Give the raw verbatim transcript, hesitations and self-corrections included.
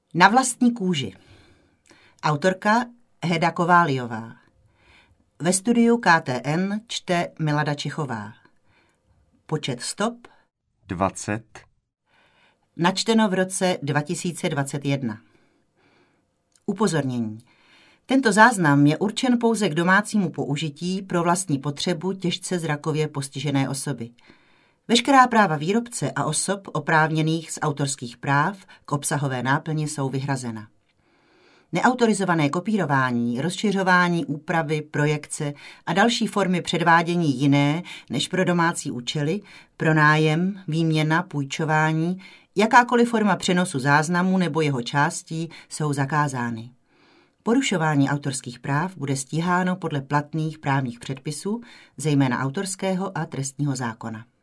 Na vlastní kůži. Autorka Heda Kováliová. Ve studiu K T N čte Milada Čichová. Počet stop dvacet. Načteno v roce dva tisíce dvacet jedna. Upozornění. Tento záznam je určen pouze k domácímu použití pro vlastní potřebu těžce zrakově postižené osoby. Veškerá práva výrobce a osob oprávněných z autorských práv k obsahové náplni jsou vyhrazena. Neautorizované kopírování, rozšiřování, úpravy, projekce a další formy předvádění jiné než pro domácí účely, pronájem, výměna, půjčování, jakákoliv forma přenosu záznamu nebo jeho částí jsou zakázány. Porušování autorských práv bude stíháno podle platných právních předpisů, zejména autorského a trestního zákona.